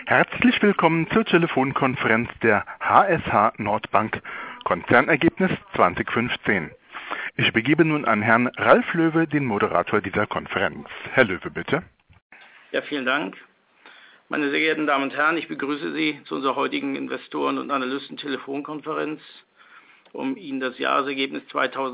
Herzlich willkommen zur Telefonkonferenz der HSH Nordbank Konzernergebnis 2015. Ich übergebe nun an Herrn Ralf Löwe, den Moderator dieser Konferenz. Herr Löwe, bitte. Ja, vielen Dank. Meine sehr geehrten Damen und Herren, ich begrüße Sie zu unserer heutigen Investoren- und Analysten-Telefonkonferenz, um Ihnen das Jahresergebnis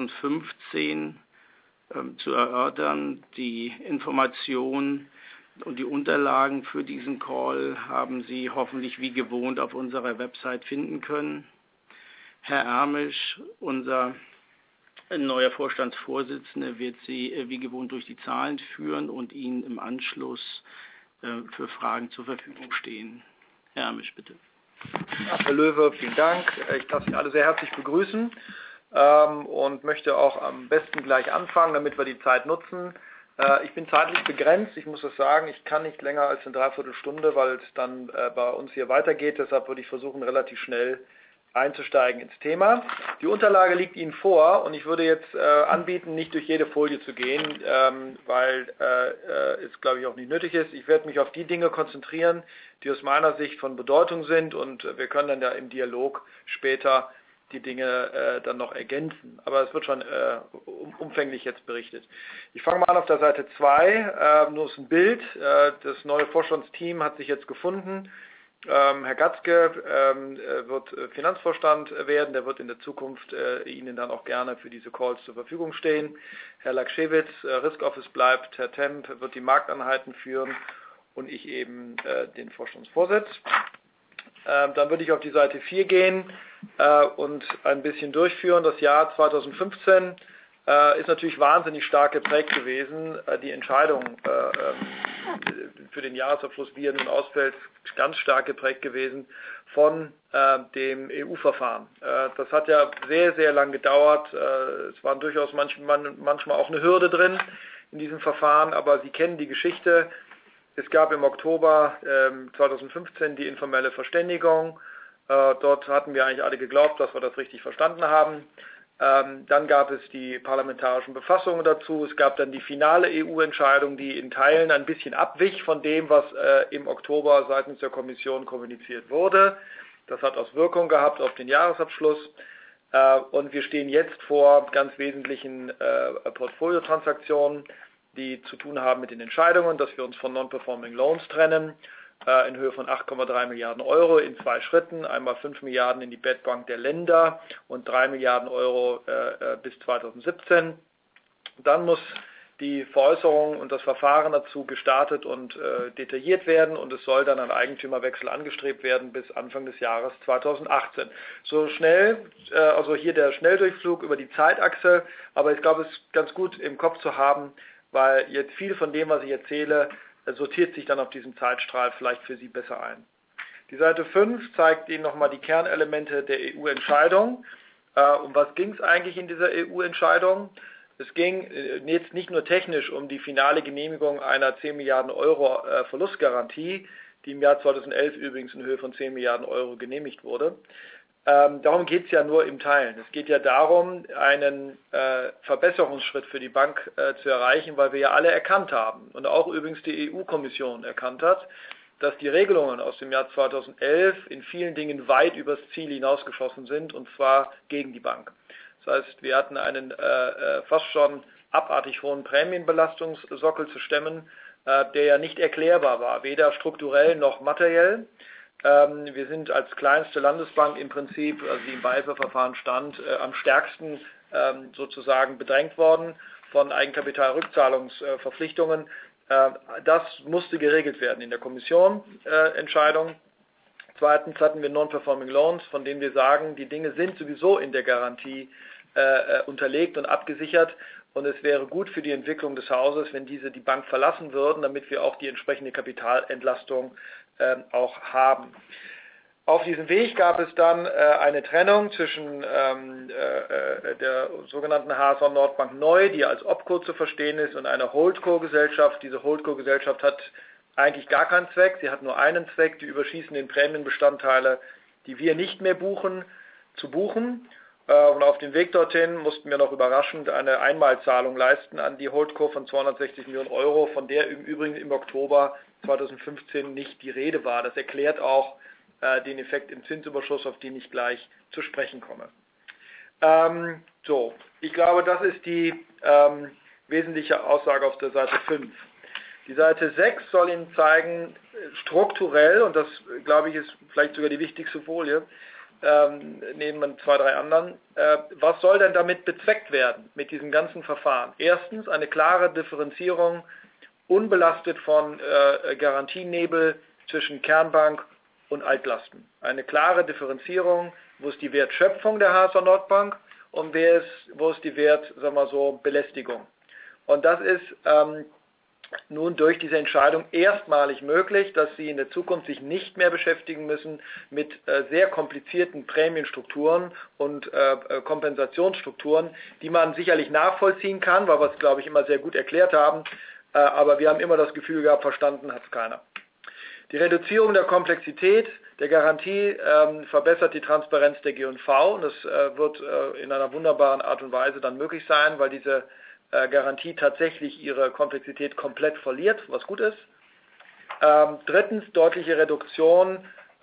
2015 zu erörtern. Die Informationen und die Unterlagen für diesen Call haben Sie hoffentlich wie gewohnt auf unserer Website finden können. Herr Ermisch, unser neuer Vorstandsvorsitzender, wird Sie wie gewohnt durch die Zahlen führen und Ihnen im Anschluss für Fragen zur Verfügung stehen. Herr Ermisch, bitte. Ja, Herr Löwe, vielen Dank. Ich darf Sie alle sehr herzlich begrüßen und möchte auch am besten gleich anfangen, damit wir die Zeit nutzen. Ich bin zeitlich begrenzt, ich muss das sagen, ich kann nicht länger als eine Dreiviertelstunde, weil es dann bei uns hier weitergeht, deshalb würde ich versuchen, relativ schnell einzusteigen ins Thema. Die Unterlage liegt Ihnen vor und ich würde jetzt anbieten, nicht durch jede Folie zu gehen, weil es, glaube ich, auch nicht nötig ist. Ich werde mich auf die Dinge konzentrieren, die aus meiner Sicht von Bedeutung sind und wir können dann ja im Dialog später die Dinge dann noch ergänzen. Aber es wird schon umfänglich jetzt berichtet. Ich fange mal an auf der Seite 2. Nur ist ein Bild. Das neue Vorstandsteam hat sich jetzt gefunden. Herr Gatzke wird Finanzvorstand werden. Der wird in der Zukunft Ihnen dann auch gerne für diese Calls zur Verfügung stehen. Herr Lakschewitz, Risk Office bleibt. Herr Temp wird die Markteinheiten führen und ich eben den Vorstandsvorsitz. Dann würde ich auf die Seite 4 gehen und ein bisschen durchführen. Das Jahr 2015 ist natürlich wahnsinnig stark geprägt gewesen. Die Entscheidung für den Jahresabschluss, wie er nun ausfällt, ist ganz stark geprägt gewesen von dem EU-Verfahren. Das hat ja sehr, sehr lang gedauert. Es waren durchaus manchmal auch eine Hürde drin in diesem Verfahren, aber Sie kennen die Geschichte. Es gab im Oktober 2015 die informelle Verständigung. Dort hatten wir eigentlich alle geglaubt, dass wir das richtig verstanden haben. Dann gab es die parlamentarischen Befassungen dazu. Es gab dann die finale EU-Entscheidung, die in Teilen ein bisschen abwich von dem, was im Oktober seitens der Kommission kommuniziert wurde. Das hat Auswirkungen gehabt auf den Jahresabschluss. Und wir stehen jetzt vor ganz wesentlichen Portfoliotransaktionen, die zu tun haben mit den Entscheidungen, dass wir uns von Non-Performing Loans trennen, in Höhe von 8,3 Milliarden Euro in 2 Schritten, einmal 5 Milliarden in die Bad Bank der Länder und 3 Milliarden Euro bis 2017. Dann muss die Veräußerung und das Verfahren dazu gestartet und detailliert werden und es soll dann ein Eigentümerwechsel angestrebt werden bis Anfang des Jahres 2018. So schnell, also hier der Schnelldurchflug über die Zeitachse, aber ich glaube, es ist ganz gut im Kopf zu haben, weil jetzt viel von dem, was ich erzähle, sortiert sich dann auf diesem Zeitstrahl vielleicht für Sie besser ein. Die Seite 5 zeigt Ihnen nochmal die Kernelemente der EU-Entscheidung. Um was ging es eigentlich in dieser EU-Entscheidung? Es ging jetzt nicht nur technisch um die finale Genehmigung einer 10 Milliarden Euro Verlustgarantie, die im Jahr 2011 übrigens in Höhe von 10 Milliarden Euro genehmigt wurde. Darum geht es ja nur im Teilen. Es geht ja darum, einen Verbesserungsschritt für die Bank zu erreichen, weil wir ja alle erkannt haben und auch übrigens die EU-Kommission erkannt hat, dass die Regelungen aus dem Jahr 2011 in vielen Dingen weit übers Ziel hinausgeschossen sind und zwar gegen die Bank. Das heißt, wir hatten einen fast schon abartig hohen Prämienbelastungssockel zu stemmen, der ja nicht erklärbar war, weder strukturell noch materiell. Wir sind als kleinste Landesbank im Prinzip, also die im Beihilfeverfahren stand, am stärksten sozusagen bedrängt worden von Eigenkapitalrückzahlungsverpflichtungen. Das musste geregelt werden in der Kommission Entscheidung. Zweitens hatten wir Non-Performing Loans, von denen wir sagen, die Dinge sind sowieso in der Garantie unterlegt und abgesichert. Und es wäre gut für die Entwicklung des Hauses, wenn diese die Bank verlassen würden, damit wir auch die entsprechende Kapitalentlastung auch haben. Auf diesem Weg gab es dann eine Trennung zwischen der sogenannten HSH Nordbank Neu, die als Opco zu verstehen ist, und einer Holdco-Gesellschaft. Diese Holdco-Gesellschaft hat eigentlich gar keinen Zweck. Sie hat nur einen Zweck, die überschießenden Prämienbestandteile, die wir nicht mehr buchen, zu buchen. Und auf dem Weg dorthin mussten wir noch überraschend eine Einmalzahlung leisten an die Holdco von 260 Millionen Euro, von der im Übrigen im Oktober 2015 nicht die Rede war. Das erklärt auch den Effekt im Zinsüberschuss, auf den ich gleich zu sprechen komme. Ich glaube, das ist die wesentliche Aussage auf der Seite 5. Die Seite 6 soll Ihnen zeigen, strukturell, und das, glaube ich, ist vielleicht sogar die wichtigste Folie, neben 2, 3 anderen, was soll denn damit bezweckt werden, mit diesem ganzen Verfahren? Erstens, eine klare Differenzierung, unbelastet von Garantienebel zwischen Kernbank und Altlasten. Eine klare Differenzierung, wo ist die Wertschöpfung der HSH Nordbank und wo ist die Belästigung. Und das ist nun durch diese Entscheidung erstmalig möglich, dass Sie in der Zukunft sich nicht mehr beschäftigen müssen mit sehr komplizierten Prämienstrukturen und Kompensationsstrukturen, die man sicherlich nachvollziehen kann, weil wir es, glaube ich, immer sehr gut erklärt haben, aber wir haben immer das Gefühl gehabt, verstanden hat es keiner. Die Reduzierung der Komplexität der Garantie verbessert die Transparenz der G&V und das wird in einer wunderbaren Art und Weise dann möglich sein, weil diese Garantie tatsächlich ihre Komplexität komplett verliert, was gut ist. Drittens, deutliche Reduktion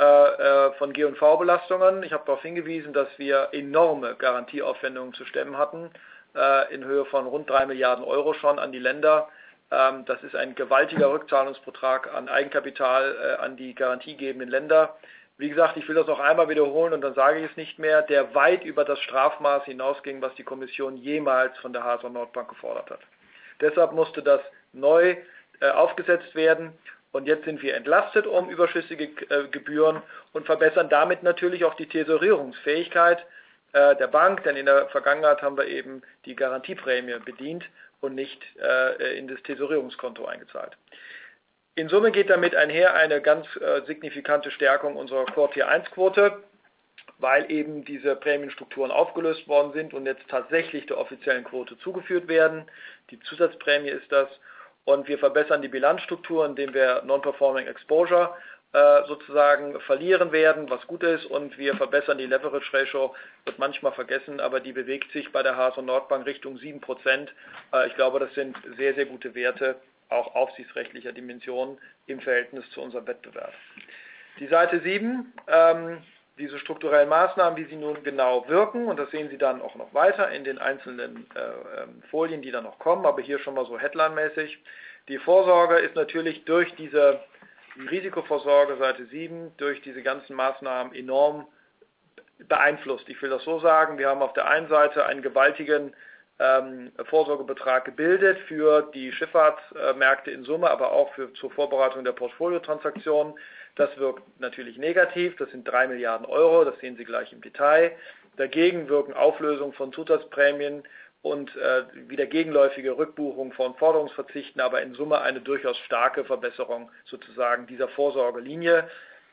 von G&V-Belastungen. Ich habe darauf hingewiesen, dass wir enorme Garantieaufwendungen zu stemmen hatten, in Höhe von rund 3 Milliarden Euro schon an die Länder. Das ist ein gewaltiger Rückzahlungsbetrag an Eigenkapital an die garantiegebenden Länder. Wie gesagt, ich will das noch einmal wiederholen und dann sage ich es nicht mehr, der weit über das Strafmaß hinausging, was die Kommission jemals von der HSH Nordbank gefordert hat. Deshalb musste das neu aufgesetzt werden und jetzt sind wir entlastet um überschüssige Gebühren und verbessern damit natürlich auch die Tesorierungsfähigkeit der Bank, denn in der Vergangenheit haben wir eben die Garantieprämie bedient und nicht in das Tesorierungskonto eingezahlt. In Summe geht damit einher eine ganz signifikante Stärkung unserer Core-Tier-1-Quote, weil eben diese Prämienstrukturen aufgelöst worden sind und jetzt tatsächlich der offiziellen Quote zugeführt werden. Die Zusatzprämie ist das. Und wir verbessern die Bilanzstruktur, indem wir Non-Performing Exposure sozusagen verlieren werden, was gut ist. Und wir verbessern die Leverage Ratio, wird manchmal vergessen, aber die bewegt sich bei der HSH Nordbank Richtung 7%. Ich glaube, das sind sehr, sehr gute Werte, auch aufsichtsrechtlicher Dimension im Verhältnis zu unserem Wettbewerb. Die Seite 7, diese strukturellen Maßnahmen, wie sie nun genau wirken, und das sehen Sie dann auch noch weiter in den einzelnen Folien, die dann noch kommen, aber hier schon mal so headline-mäßig. Die Vorsorge ist natürlich durch die Risikovorsorge, Seite 7, durch diese ganzen Maßnahmen enorm beeinflusst. Ich will das so sagen, wir haben auf der einen Seite einen gewaltigen Vorsorgebetrag gebildet für die Schifffahrtsmärkte in Summe, aber auch zur Vorbereitung der Portfoliotransaktionen. Das wirkt natürlich negativ, das sind 3 Milliarden Euro, das sehen Sie gleich im Detail. Dagegen wirken Auflösung von Zusatzprämien und wieder gegenläufige Rückbuchung von Forderungsverzichten, aber in Summe eine durchaus starke Verbesserung sozusagen dieser Vorsorgelinie.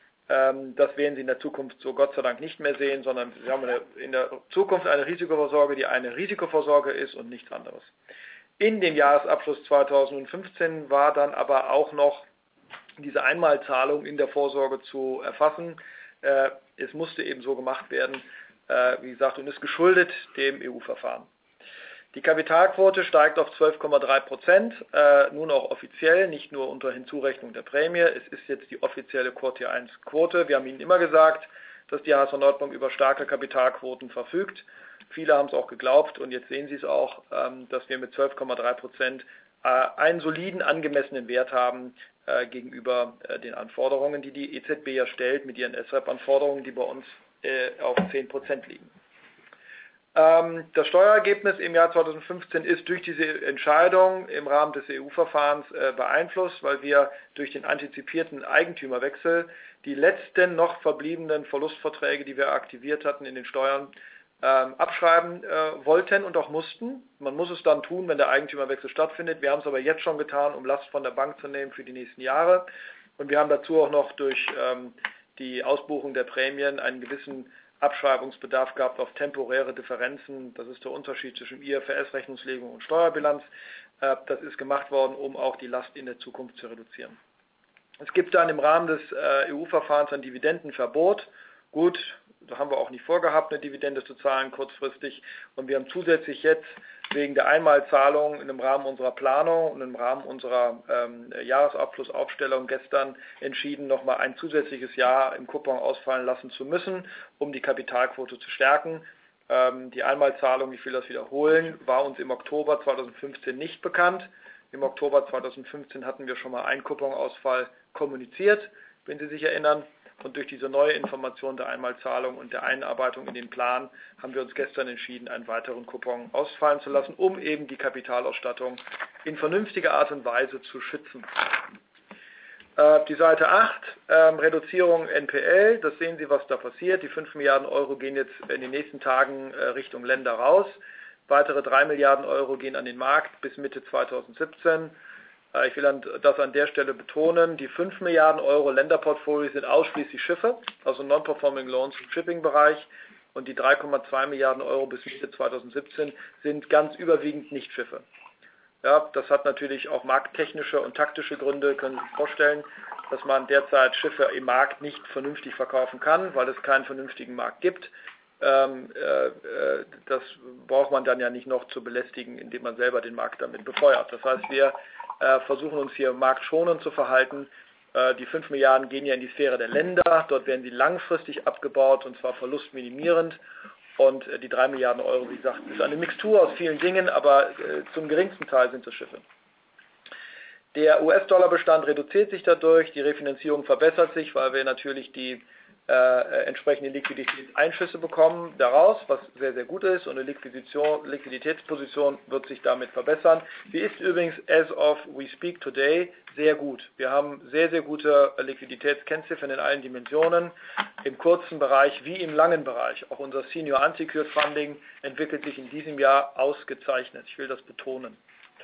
Das werden Sie in der Zukunft so Gott sei Dank nicht mehr sehen, sondern Sie haben in der Zukunft eine Risikovorsorge, die eine Risikovorsorge ist und nichts anderes. In dem Jahresabschluss 2015 war dann aber auch noch diese Einmalzahlung in der Vorsorge zu erfassen. Es musste eben so gemacht werden, wie gesagt, und ist geschuldet dem EU-Verfahren. Die Kapitalquote steigt auf 12,3%, nun auch offiziell, nicht nur unter Hinzurechnung der Prämie. Es ist jetzt die offizielle Core-Tier-1-Quote. Wir haben Ihnen immer gesagt, dass die HSH Nordbank über starke Kapitalquoten verfügt. Viele haben es auch geglaubt und jetzt sehen Sie es auch, dass wir mit 12,3% einen soliden, angemessenen Wert haben gegenüber den Anforderungen, die die EZB ja stellt mit ihren SREP-Anforderungen, die bei uns auf 10% liegen. Das Steuerergebnis im Jahr 2015 ist durch diese Entscheidung im Rahmen des EU-Verfahrens beeinflusst, weil wir durch den antizipierten Eigentümerwechsel die letzten noch verbliebenen Verlustverträge, die wir aktiviert hatten in den Steuern, abschreiben wollten und auch mussten. Man muss es dann tun, wenn der Eigentümerwechsel stattfindet. Wir haben es aber jetzt schon getan, um Last von der Bank zu nehmen für die nächsten Jahre. Und wir haben dazu auch noch durch die Ausbuchung der Prämien einen gewissen Abschreibungsbedarf gehabt auf temporäre Differenzen. Das ist der Unterschied zwischen IFRS-Rechnungslegung und Steuerbilanz. Das ist gemacht worden, um auch die Last in der Zukunft zu reduzieren. Es gibt dann im Rahmen des EU-Verfahrens ein Dividendenverbot. Gut, da haben wir auch nicht vorgehabt, eine Dividende zu zahlen kurzfristig. Und wir haben zusätzlich jetzt wegen der Einmalzahlung im Rahmen unserer Planung und im Rahmen unserer Jahresabschlussaufstellung gestern entschieden, nochmal ein zusätzliches Jahr im Coupon ausfallen lassen zu müssen, um die Kapitalquote zu stärken. Die Einmalzahlung, ich will das wiederholen, war uns im Oktober 2015 nicht bekannt. Im Oktober 2015 hatten wir schon mal einen Couponausfall kommuniziert, wenn Sie sich erinnern. Und durch diese neue Information der Einmalzahlung und der Einarbeitung in den Plan haben wir uns gestern entschieden, einen weiteren Coupon ausfallen zu lassen, um eben die Kapitalausstattung in vernünftiger Art und Weise zu schützen. Die Seite 8, Reduzierung NPL, das sehen Sie, was da passiert. Die 5 Milliarden Euro gehen jetzt in den nächsten Tagen Richtung Länder raus. Weitere 3 Milliarden Euro gehen an den Markt bis Mitte 2017. Ich will das an der Stelle betonen. Die 5 Milliarden Euro Länderportfolio sind ausschließlich Schiffe, also Non-Performing Loans im Shipping-Bereich. Und die 3,2 Milliarden Euro bis Mitte 2017 sind ganz überwiegend Nicht-Schiffe. Ja, das hat natürlich auch markttechnische und taktische Gründe, können Sie sich vorstellen, dass man derzeit Schiffe im Markt nicht vernünftig verkaufen kann, weil es keinen vernünftigen Markt gibt. Das braucht man dann ja nicht noch zu belästigen, indem man selber den Markt damit befeuert. Das heißt, wir versuchen uns hier marktschonend zu verhalten. Die 5 Milliarden gehen ja in die Sphäre der Länder. Dort werden sie langfristig abgebaut und zwar verlustminimierend. Und die 3 Milliarden Euro, wie gesagt, ist eine Mixtur aus vielen Dingen, aber zum geringsten Teil sind es Schiffe. Der US-Dollar-Bestand reduziert sich dadurch, die Refinanzierung verbessert sich, weil wir natürlich die entsprechende Liquiditätseinschüsse bekommen daraus, was sehr, sehr gut ist und eine Liquiditätsposition wird sich damit verbessern. Sie ist übrigens, as of we speak today, sehr gut. Wir haben sehr, sehr gute Liquiditätskennziffern in allen Dimensionen, im kurzen Bereich wie im langen Bereich. Auch unser Senior Unsecured Funding entwickelt sich in diesem Jahr ausgezeichnet. Ich will das betonen.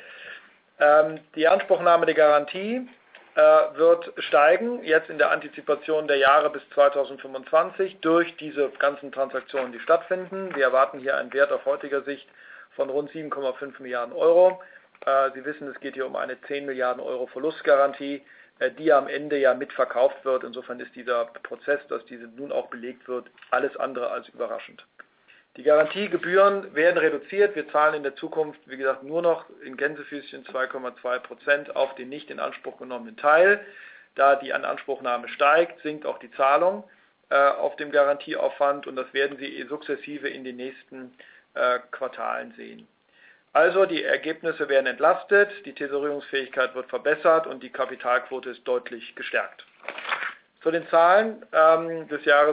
Die Anspruchnahme der Garantie wird steigen, jetzt in der Antizipation der Jahre bis 2025 durch diese ganzen Transaktionen, die stattfinden. Wir erwarten hier einen Wert auf heutiger Sicht von rund 7,5 Milliarden Euro. Sie wissen, es geht hier um eine 10 Milliarden Euro Verlustgarantie, die am Ende ja mitverkauft wird. Insofern ist dieser Prozess, dass diese nun auch belegt wird, alles andere als überraschend. Die Garantiegebühren werden reduziert. Wir zahlen in der Zukunft, wie gesagt, nur noch in Gänsefüßchen 2,2% auf den nicht in Anspruch genommenen Teil. Da die Ananspruchnahme steigt, sinkt auch die Zahlung auf dem Garantieaufwand und das werden Sie sukzessive in den nächsten Quartalen sehen. Also die Ergebnisse werden entlastet, die Tesorierungsfähigkeit wird verbessert und die Kapitalquote ist deutlich gestärkt. Zu den Zahlen des Jahres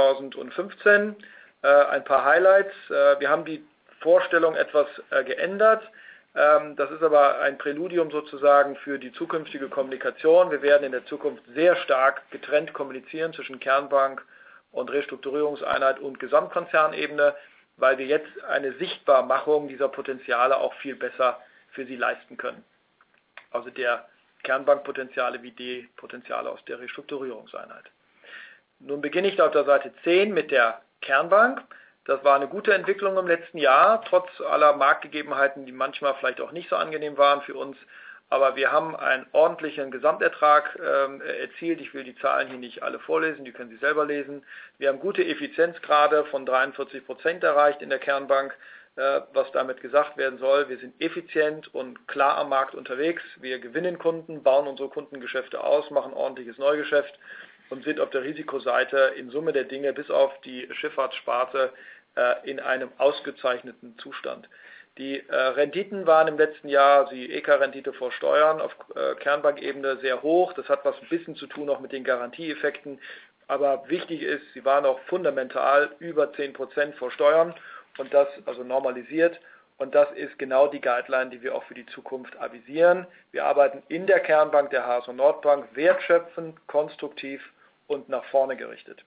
2015. Ein paar Highlights. Wir haben die Vorstellung etwas geändert. Das ist aber ein Präludium sozusagen für die zukünftige Kommunikation. Wir werden in der Zukunft sehr stark getrennt kommunizieren zwischen Kernbank und Restrukturierungseinheit und Gesamtkonzernebene, weil wir jetzt eine Sichtbarmachung dieser Potenziale auch viel besser für Sie leisten können. Also der Kernbankpotenziale wie die Potenziale aus der Restrukturierungseinheit. Nun beginne ich da auf der Seite 10 mit der Kernbank. Das war eine gute Entwicklung im letzten Jahr, trotz aller Marktgegebenheiten, die manchmal vielleicht auch nicht so angenehm waren für uns. Aber wir haben einen ordentlichen Gesamtertrag erzielt. Ich will die Zahlen hier nicht alle vorlesen, die können Sie selber lesen. Wir haben gute Effizienzgrade von 43% erreicht in der Kernbank. Was damit gesagt werden soll, wir sind effizient und klar am Markt unterwegs. Wir gewinnen Kunden, bauen unsere Kundengeschäfte aus, machen ordentliches Neugeschäft und sind auf der Risikoseite in Summe der Dinge bis auf die Schifffahrtssparte in einem ausgezeichneten Zustand. Die Renditen waren im letzten Jahr, die EK-Rendite vor Steuern auf Kernbankebene sehr hoch. Das hat was ein bisschen zu tun auch mit den Garantieeffekten. Aber wichtig ist, sie waren auch fundamental über 10% vor Steuern und das also normalisiert. Und das ist genau die Guideline, die wir auch für die Zukunft avisieren. Wir arbeiten in der Kernbank der HSO Nordbank wertschöpfend, konstruktiv und nach vorne gerichtet.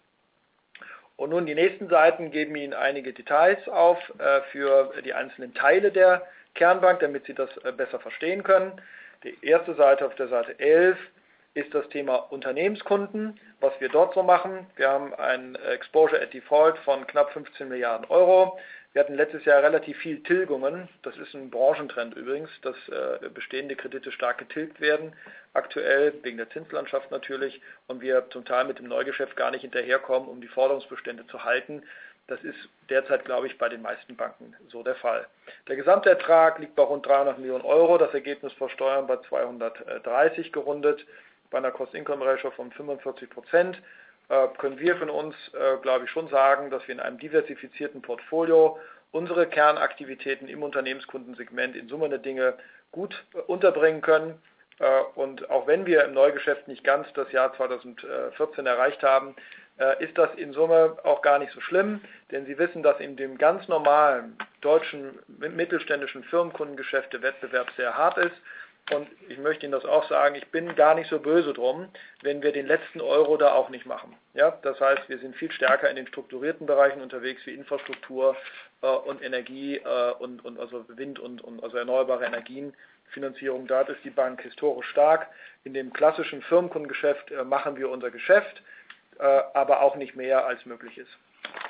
Und nun die nächsten Seiten geben Ihnen einige Details auf für die einzelnen Teile der Kernbank, damit Sie das besser verstehen können. Die erste Seite auf der Seite 11 ist das Thema Unternehmenskunden, was wir dort so machen. Wir haben ein Exposure at Default von knapp 15 Milliarden Euro. Wir hatten letztes Jahr relativ viel Tilgungen. Das ist ein Branchentrend übrigens, dass bestehende Kredite stark getilgt werden. Aktuell wegen der Zinslandschaft natürlich und wir zum Teil mit dem Neugeschäft gar nicht hinterherkommen, um die Forderungsbestände zu halten. Das ist derzeit, glaube ich, bei den meisten Banken so der Fall. Der Gesamtertrag liegt bei rund 300 Millionen Euro, das Ergebnis vor Steuern bei 230 gerundet. Bei einer Cost-Income-Ratio von 45% können wir von uns, glaube ich, schon sagen, dass wir in einem diversifizierten Portfolio unsere Kernaktivitäten im Unternehmenskundensegment in Summe der Dinge gut unterbringen können. Und auch wenn wir im Neugeschäft nicht ganz das Jahr 2014 erreicht haben, ist das in Summe auch gar nicht so schlimm, denn Sie wissen, dass in dem ganz normalen deutschen mittelständischen Firmenkundengeschäft der Wettbewerb sehr hart ist. Und ich möchte Ihnen das auch sagen, ich bin gar nicht so böse drum, wenn wir den letzten Euro da auch nicht machen. Ja, das heißt, wir sind viel stärker in den strukturierten Bereichen unterwegs wie Infrastruktur und Energie und also Wind und also erneuerbare Energien. Finanzierung, dort ist die Bank historisch stark. In dem klassischen Firmenkundengeschäft machen wir unser Geschäft, aber auch nicht mehr als möglich ist.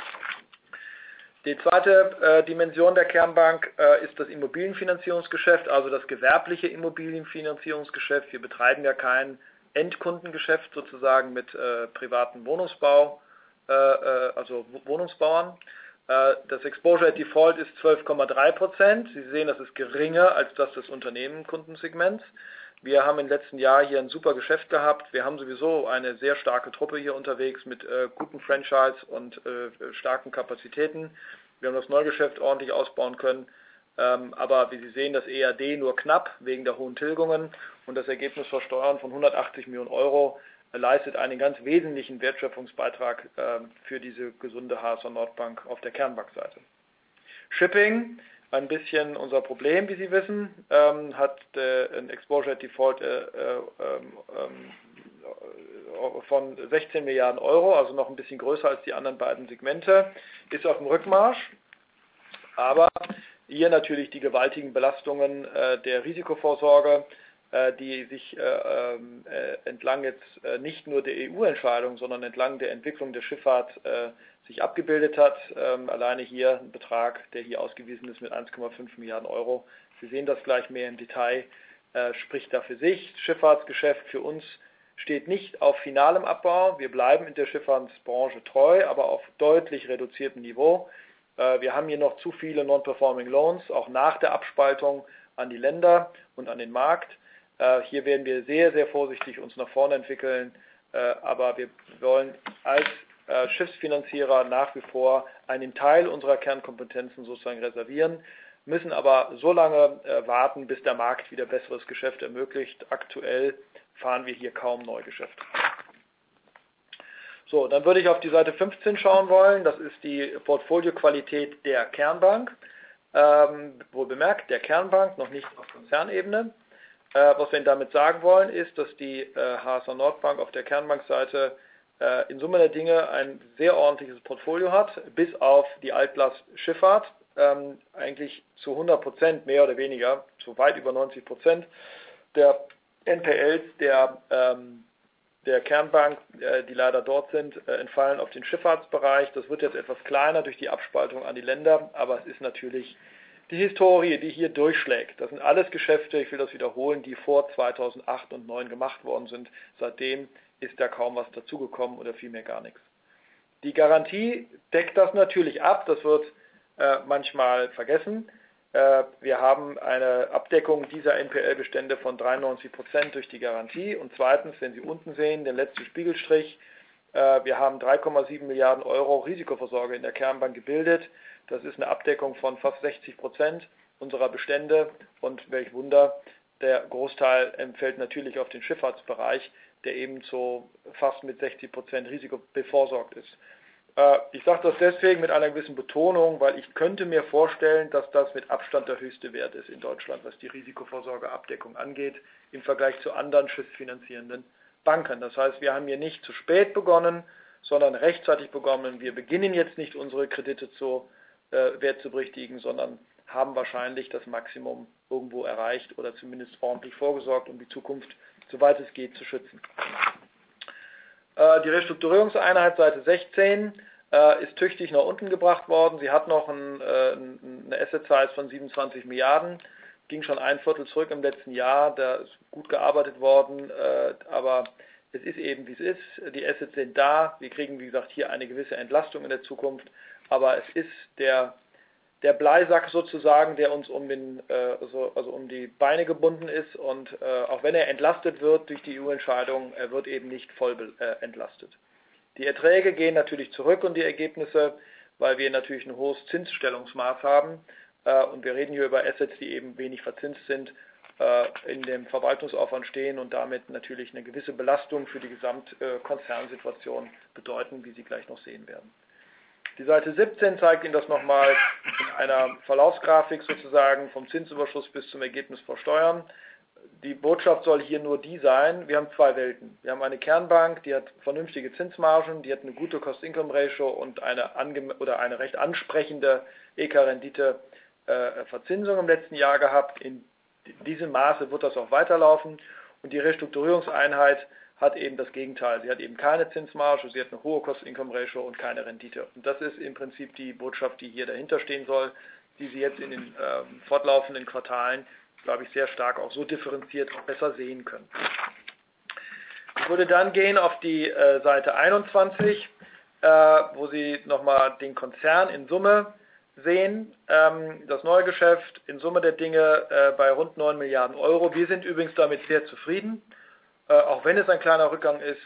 Die zweite Dimension der Kernbank ist das Immobilienfinanzierungsgeschäft, also das gewerbliche Immobilienfinanzierungsgeschäft. Wir betreiben ja kein Endkundengeschäft sozusagen mit privaten also Wohnungsbauern. Das Exposure at Default ist 12,3%. Sie sehen, das ist geringer als das des Unternehmenkundensegments. Wir haben im letzten Jahr hier ein super Geschäft gehabt. Wir haben sowieso eine sehr starke Truppe hier unterwegs mit guten Franchise und starken Kapazitäten. Wir haben das Neugeschäft ordentlich ausbauen können. Aber wie Sie sehen, das EAD nur knapp wegen der hohen Tilgungen und das Ergebnis vor Steuern von 180 Millionen Euro leistet einen ganz wesentlichen Wertschöpfungsbeitrag für diese gesunde HSH Nordbank auf der Kernbankseite. Shipping, ein bisschen unser Problem, wie Sie wissen, hat ein Exposure at Default von 16 Milliarden Euro, also noch ein bisschen größer als die anderen beiden Segmente, ist auf dem Rückmarsch, aber hier natürlich die gewaltigen Belastungen der Risikovorsorge, die sich entlang jetzt nicht nur der EU-Entscheidung, sondern entlang der Entwicklung der Schifffahrt sich abgebildet hat. Alleine hier ein Betrag, der hier ausgewiesen ist mit 1,5 Milliarden Euro. Sie sehen das gleich mehr im Detail, spricht da für sich. Schifffahrtsgeschäft für uns steht nicht auf finalem Abbau. Wir bleiben in der Schifffahrtsbranche treu, aber auf deutlich reduziertem Niveau. Wir haben hier noch zu viele Non-Performing Loans, auch nach der Abspaltung an die Länder und an den Markt. Hier werden wir sehr, sehr vorsichtig uns nach vorne entwickeln, aber wir wollen als Schiffsfinanzierer nach wie vor einen Teil unserer Kernkompetenzen sozusagen reservieren, müssen aber so lange warten, bis der Markt wieder besseres Geschäft ermöglicht. Aktuell fahren wir hier kaum Neugeschäft. So, dann würde ich auf die Seite 15 schauen wollen. Das ist die Portfolioqualität der Kernbank. Wohl bemerkt, der Kernbank, noch nicht auf Konzernebene. Was wir damit sagen wollen, ist, dass die HSH Nordbank auf der Kernbankseite in Summe der Dinge ein sehr ordentliches Portfolio hat, bis auf die Altlast Schifffahrt, eigentlich zu 100%, mehr oder weniger, zu weit über 90% der NPLs der Kernbank, die leider dort sind, entfallen auf den Schifffahrtsbereich. Das wird jetzt etwas kleiner durch die Abspaltung an die Länder, aber es ist natürlich die Historie, die hier durchschlägt. Das sind alles Geschäfte, ich will das wiederholen, die vor 2008 und 2009 gemacht worden sind. Seitdem ist da kaum was dazugekommen oder vielmehr gar nichts. Die Garantie deckt das natürlich ab, das wird manchmal vergessen. Wir haben eine Abdeckung dieser NPL-Bestände von 93% durch die Garantie. Und zweitens, wenn Sie unten sehen, den letzten Spiegelstrich, wir haben 3,7 Milliarden Euro Risikovorsorge in der Kernbank gebildet. Das ist eine Abdeckung von fast 60% unserer Bestände. Und welch Wunder, der Großteil fällt natürlich auf den Schifffahrtsbereich, der ebenso fast mit 60% Risiko bevorsorgt ist. Ich sage das deswegen mit einer gewissen Betonung, weil ich könnte mir vorstellen, dass das mit Abstand der höchste Wert ist in Deutschland, was die Risikovorsorgeabdeckung angeht, im Vergleich zu anderen schiffsfinanzierenden Banken. Das heißt, wir haben hier nicht zu spät begonnen, sondern rechtzeitig begonnen. Wir beginnen jetzt nicht unsere Kredite zu wertzubrichtigen, sondern haben wahrscheinlich das Maximum irgendwo erreicht oder zumindest ordentlich vorgesorgt, um die Zukunft soweit es geht, zu schützen. Die Restrukturierungseinheit, Seite 16, ist tüchtig nach unten gebracht worden. Sie hat noch eine Asset Size von 27 Milliarden, ging schon ein Viertel zurück im letzten Jahr, da ist gut gearbeitet worden, aber es ist eben, wie es ist. Die Assets sind da, wir kriegen, wie gesagt, hier eine gewisse Entlastung in der Zukunft, aber es ist der Bleisack sozusagen, der uns um die Beine gebunden ist, und auch wenn er entlastet wird durch die EU-Entscheidung, er wird eben nicht voll entlastet. Die Erträge gehen natürlich zurück und die Ergebnisse, weil wir natürlich ein hohes Zinsstellungsmaß haben, und wir reden hier über Assets, die eben wenig verzinst sind, in dem Verwaltungsaufwand stehen und damit natürlich eine gewisse Belastung für die Gesamtkonzernsituation bedeuten, wie Sie gleich noch sehen werden. Die Seite 17 zeigt Ihnen das nochmal in einer Verlaufsgrafik sozusagen vom Zinsüberschuss bis zum Ergebnis vor Steuern. Die Botschaft soll hier nur die sein, wir haben zwei Welten. Wir haben eine Kernbank, die hat vernünftige Zinsmargen, die hat eine gute Cost-Income-Ratio und eine recht ansprechende EK-Rendite-Verzinsung im letzten Jahr gehabt. In diesem Maße wird das auch weiterlaufen, und die Restrukturierungseinheit hat eben das Gegenteil. Sie hat eben keine Zinsmarge, sie hat eine hohe Cost-Income-Ratio und keine Rendite. Und das ist im Prinzip die Botschaft, die hier dahinter stehen soll, die Sie jetzt in den fortlaufenden Quartalen, glaube ich, sehr stark auch so differenziert auch besser sehen können. Ich würde dann gehen auf die Seite 21, wo Sie nochmal den Konzern in Summe sehen. Das neue Geschäft in Summe der Dinge bei rund 9 Milliarden Euro. Wir sind übrigens damit sehr zufrieden. Auch wenn es ein kleiner Rückgang ist,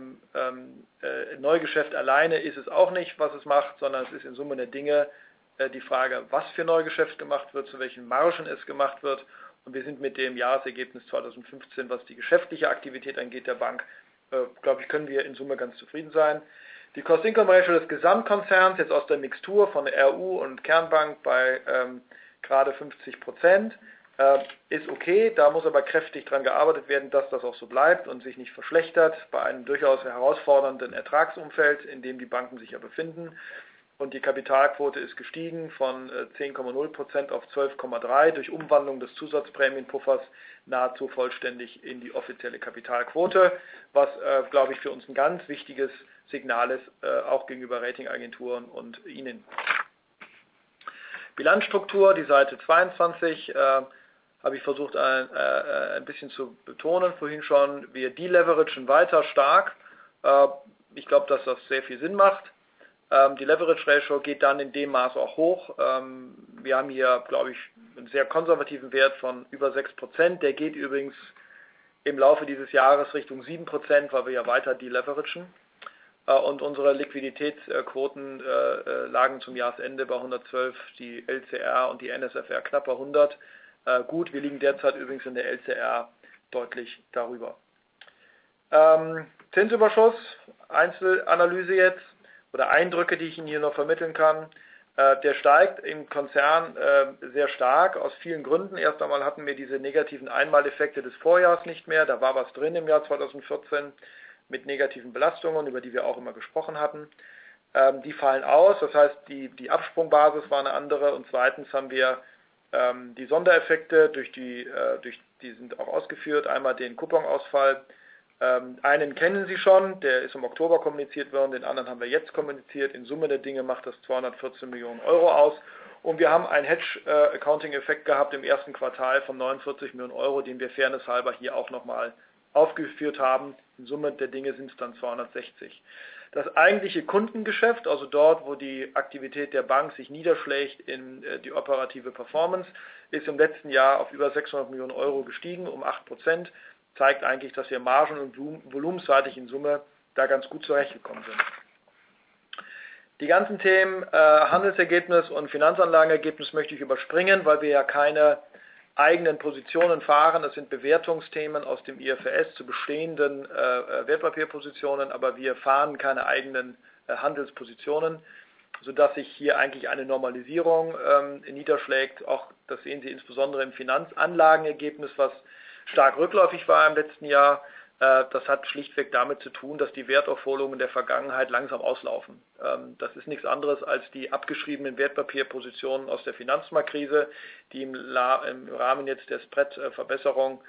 Neugeschäft alleine ist es auch nicht, was es macht, sondern es ist in Summe der Dinge die Frage, was für Neugeschäft gemacht wird, zu welchen Margen es gemacht wird. Und wir sind mit dem Jahresergebnis 2015, was die geschäftliche Aktivität angeht, der Bank, glaube ich, können wir in Summe ganz zufrieden sein. Die Cost-Income-Ratio des Gesamtkonzerns, jetzt aus der Mixtur von RU und Kernbank bei gerade 50%, ist okay. Da muss aber kräftig dran gearbeitet werden, dass das auch so bleibt und sich nicht verschlechtert bei einem durchaus herausfordernden Ertragsumfeld, in dem die Banken sich ja befinden. Und die Kapitalquote ist gestiegen von 10,0% auf 12,3% durch Umwandlung des Zusatzprämienpuffers nahezu vollständig in die offizielle Kapitalquote, was, glaube ich, für uns ein ganz wichtiges Signal ist, auch gegenüber Ratingagenturen und Ihnen. Bilanzstruktur, die Seite 22, habe ich versucht ein bisschen zu betonen, vorhin schon, wir deleveragen weiter stark. Ich glaube, dass das sehr viel Sinn macht. Die Leverage Ratio geht dann in dem Maß auch hoch. Wir haben hier, glaube ich, einen sehr konservativen Wert von über 6%. Der geht übrigens im Laufe dieses Jahres Richtung 7%, weil wir ja weiter deleveragen. Und unsere Liquiditätsquoten lagen zum Jahresende bei 112, die LCR und die NSFR knapp bei 100. Gut, wir liegen derzeit übrigens in der LCR deutlich darüber. Zinsüberschuss, Einzelanalyse jetzt, oder Eindrücke, die ich Ihnen hier noch vermitteln kann. Der steigt im Konzern sehr stark, aus vielen Gründen. Erst einmal hatten wir diese negativen Einmaleffekte des Vorjahres nicht mehr. Da war was drin im Jahr 2014 mit negativen Belastungen, über die wir auch immer gesprochen hatten. Die fallen aus, das heißt, die Absprungbasis war eine andere. Und zweitens haben wir die Sondereffekte, die sind auch ausgeführt. Einmal den Couponausfall. Einen kennen Sie schon, der ist im Oktober kommuniziert worden, den anderen haben wir jetzt kommuniziert. In Summe der Dinge macht das 214 Millionen Euro aus. Und wir haben einen Hedge-Accounting-Effekt gehabt im ersten Quartal von 49 Millionen Euro, den wir fairnesshalber hier auch nochmal aufgeführt haben. In Summe der Dinge sind es dann 260. Das eigentliche Kundengeschäft, also dort, wo die Aktivität der Bank sich niederschlägt in die operative Performance, ist im letzten Jahr auf über 600 Millionen Euro gestiegen, um 8%. Zeigt eigentlich, dass wir margen- und volumenseitig in Summe da ganz gut zurechtgekommen sind. Die ganzen Themen Handelsergebnis und Finanzanlagenergebnis möchte ich überspringen, weil wir ja keine eigenen Positionen fahren. Das sind Bewertungsthemen aus dem IFRS zu bestehenden Wertpapierpositionen, aber wir fahren keine eigenen Handelspositionen, sodass sich hier eigentlich eine Normalisierung niederschlägt. Auch das sehen Sie insbesondere im Finanzanlagenergebnis, was stark rückläufig war im letzten Jahr. Das hat schlichtweg damit zu tun, dass die Wertaufholungen der Vergangenheit langsam auslaufen. Das ist nichts anderes als die abgeschriebenen Wertpapierpositionen aus der Finanzmarktkrise, die im Rahmen jetzt der Spread-Verbesserung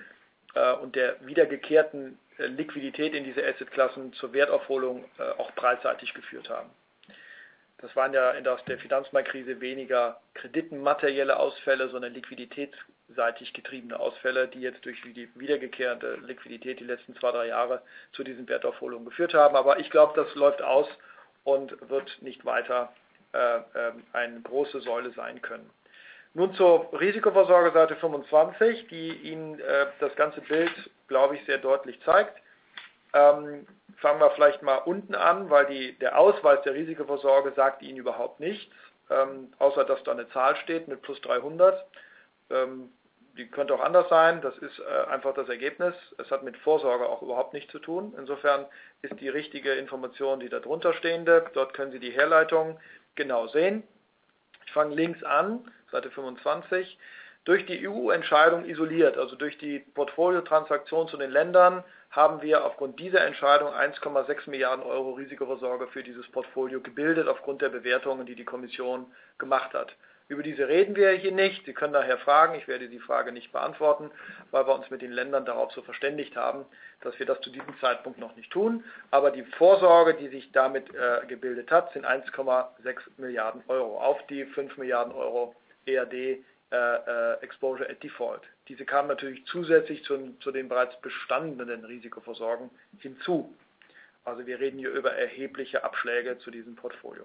und der wiedergekehrten Liquidität in diese Assetklassen zur Wertaufholung auch preisseitig geführt haben. Das waren ja aus der Finanzmarktkrise weniger kreditenmaterielle Ausfälle, sondern liquiditätsseitig getriebene Ausfälle, die jetzt durch die wiedergekehrte Liquidität die letzten 2-3 Jahre zu diesen Wertaufholungen geführt haben. Aber ich glaube, das läuft aus und wird nicht weiter eine große Säule sein können. Nun zur Risikovorsorge Seite 25, die Ihnen das ganze Bild, glaube ich, sehr deutlich zeigt. Fangen wir vielleicht mal unten an, weil der Ausweis der Risikovorsorge sagt Ihnen überhaupt nichts, außer dass da eine Zahl steht mit plus 300. Die könnte auch anders sein, das ist einfach das Ergebnis. Es hat mit Vorsorge auch überhaupt nichts zu tun. Insofern ist die richtige Information die darunter stehende. Dort können Sie die Herleitung genau sehen. Ich fange links an, Seite 25. Durch die EU-Entscheidung isoliert, also durch die Portfoliotransaktion zu den Ländern, haben wir aufgrund dieser Entscheidung 1,6 Milliarden Euro Risikovorsorge für dieses Portfolio gebildet, aufgrund der Bewertungen, die die Kommission gemacht hat. Über diese reden wir hier nicht. Sie können daher fragen, ich werde die Frage nicht beantworten, weil wir uns mit den Ländern darauf so verständigt haben, dass wir das zu diesem Zeitpunkt noch nicht tun. Aber die Vorsorge, die sich damit gebildet hat, sind 1,6 Milliarden Euro auf die 5 Milliarden Euro EAD Exposure at Default. Diese kamen natürlich zusätzlich zu den bereits bestandenen Risikovorsorgen hinzu. Also wir reden hier über erhebliche Abschläge zu diesem Portfolio.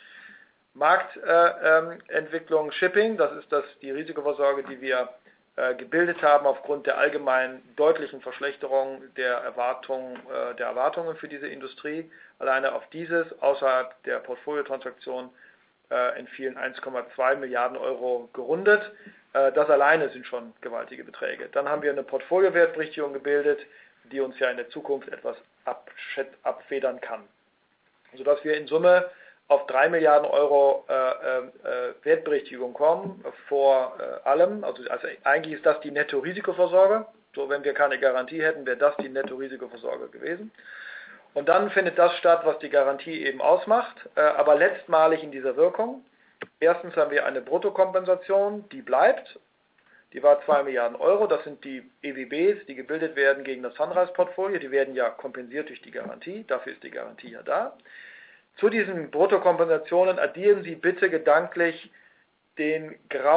Marktentwicklung Shipping, das ist die Risikovorsorge, die wir gebildet haben aufgrund der allgemeinen deutlichen Verschlechterung der Erwartungen für diese Industrie. Alleine auf dieses, außerhalb der Portfoliotransaktion, entfielen 1,2 Milliarden Euro gerundet. Das alleine sind schon gewaltige Beträge. Dann haben wir eine Portfoliowertberichtigung gebildet, die uns ja in der Zukunft etwas abfedern kann. Sodass wir in Summe auf 3 Milliarden Euro Wertberichtigung kommen, vor allem, also eigentlich ist das die Netto-Risikovorsorge. So, wenn wir keine Garantie hätten, wäre das die Netto-Risikovorsorge gewesen. Und dann findet das statt, was die Garantie eben ausmacht, aber letztmalig in dieser Wirkung. Erstens haben wir eine Bruttokompensation, die bleibt. Die war 2 Milliarden Euro. Das sind die EWBs, die gebildet werden gegen das Sunrise-Portfolio. Die werden ja kompensiert durch die Garantie. Dafür ist die Garantie ja da. Zu diesen Bruttokompensationen addieren Sie bitte gedanklich die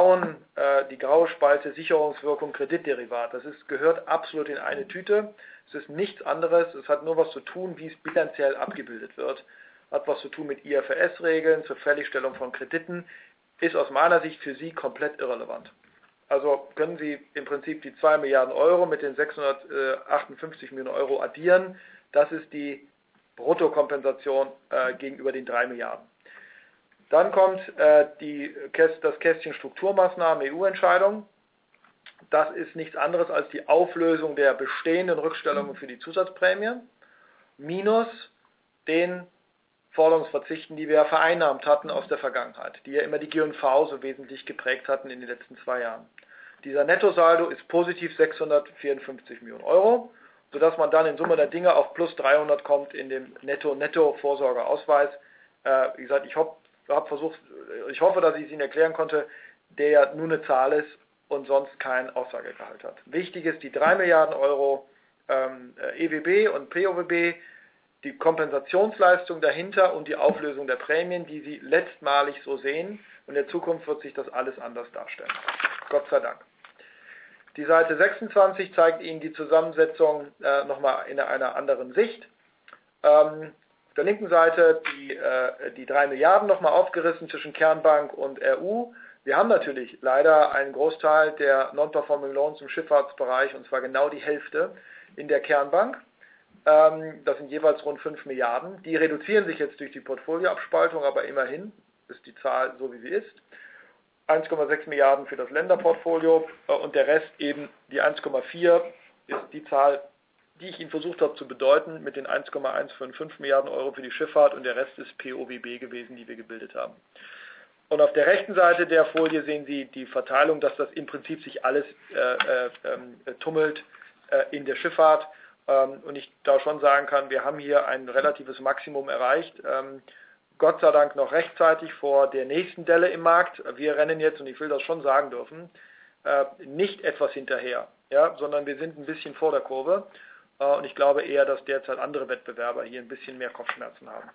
graue Spalte Sicherungswirkung Kreditderivat. Das gehört absolut in eine Tüte. Es ist nichts anderes. Es hat nur was zu tun, wie es bilanziell abgebildet wird. Hat was zu tun mit IFRS-Regeln zur Fälligstellung von Krediten. Ist aus meiner Sicht für Sie komplett irrelevant. Also können Sie im Prinzip die 2 Milliarden Euro mit den 658 Millionen Euro addieren. Das ist die Bruttokompensation gegenüber den 3 Milliarden. Dann kommt das Kästchen Strukturmaßnahmen EU-Entscheidung. Das ist nichts anderes als die Auflösung der bestehenden Rückstellungen für die Zusatzprämien minus den Forderungsverzichten, die wir vereinnahmt hatten aus der Vergangenheit, die ja immer die G&V so wesentlich geprägt hatten in den letzten 2 Jahren. Dieser Nettosaldo ist positiv 654 Millionen Euro, sodass man dann in Summe der Dinge auf plus 300 kommt in dem Netto-Vorsorgeausweis. Wie gesagt, ich hoffe, dass ich es Ihnen erklären konnte, der ja nur eine Zahl ist und sonst kein Aussagegehalt hat. Wichtig ist die 3 Milliarden Euro EWB und POWB, die Kompensationsleistung dahinter und die Auflösung der Prämien, die Sie letztmalig so sehen. Und in der Zukunft wird sich das alles anders darstellen. Gott sei Dank. Die Seite 26 zeigt Ihnen die Zusammensetzung nochmal in einer anderen Sicht. Auf der linken Seite die 3 Milliarden nochmal aufgerissen zwischen Kernbank und RU. Wir haben natürlich leider einen Großteil der Non-Performing Loans im Schifffahrtsbereich, und zwar genau die Hälfte in der Kernbank. Das sind jeweils rund 5 Milliarden. Die reduzieren sich jetzt durch die Portfolioabspaltung, aber immerhin ist die Zahl so, wie sie ist. 1,6 Milliarden für das Länderportfolio und der Rest eben die 1,4 ist die Zahl, die ich Ihnen versucht habe zu bedeuten, mit den 1,155 Milliarden Euro für die Schifffahrt, und der Rest ist POWB gewesen, die wir gebildet haben. Und auf der rechten Seite der Folie sehen Sie die Verteilung, dass das im Prinzip sich alles tummelt in der Schifffahrt. Und ich da schon sagen kann, wir haben hier ein relatives Maximum erreicht. Gott sei Dank noch rechtzeitig vor der nächsten Delle im Markt. Wir rennen jetzt, und ich will das schon sagen dürfen, nicht etwas hinterher. ja, sondern wir sind ein bisschen vor der Kurve. Und ich glaube eher, dass derzeit andere Wettbewerber hier ein bisschen mehr Kopfschmerzen haben.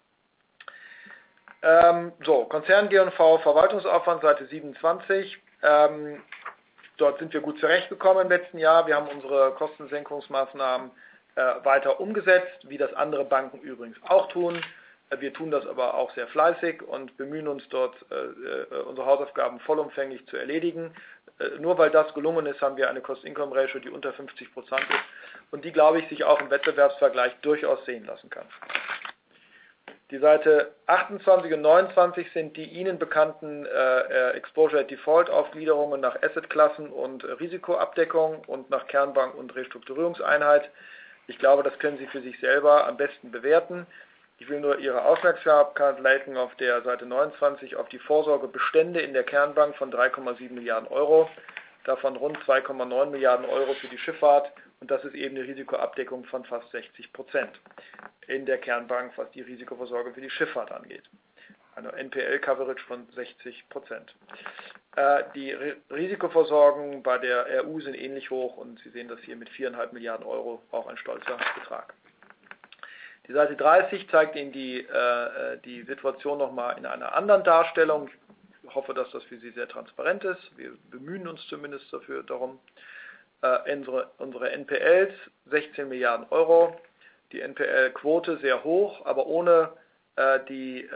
Konzern G&V Verwaltungsaufwand, Seite 27. Dort sind wir gut zurechtgekommen im letzten Jahr. Wir haben unsere Kostensenkungsmaßnahmen weiter umgesetzt, wie das andere Banken übrigens auch tun. Wir tun das aber auch sehr fleißig und bemühen uns dort, unsere Hausaufgaben vollumfänglich zu erledigen. Nur weil das gelungen ist, haben wir eine Cost-Income-Ratio, die unter 50% ist und die, glaube ich, sich auch im Wettbewerbsvergleich durchaus sehen lassen kann. Die Seite 28 und 29 sind die Ihnen bekannten Exposure at Default Aufgliederungen nach Assetklassen und Risikoabdeckung und nach Kernbank und Restrukturierungseinheit. Ich glaube, das können Sie für sich selber am besten bewerten. Ich will nur Ihre Aufmerksamkeit lenken auf der Seite 29 auf die Vorsorgebestände in der Kernbank von 3,7 Milliarden Euro, davon rund 2,9 Milliarden Euro für die Schifffahrt und das ist eben eine Risikoabdeckung von fast 60% in der Kernbank, was die Risikovorsorge für die Schifffahrt angeht. Eine NPL-Coverage von 60%. Die Risikovorsorgen bei der RU sind ähnlich hoch und Sie sehen das hier mit 4,5 Milliarden Euro, auch ein stolzer Betrag. Die Seite 30 zeigt Ihnen die Situation nochmal in einer anderen Darstellung. Ich hoffe, dass das für Sie sehr transparent ist. Wir bemühen uns zumindest darum. Unsere NPLs 16 Milliarden Euro. Die NPL-Quote sehr hoch, aber ohne die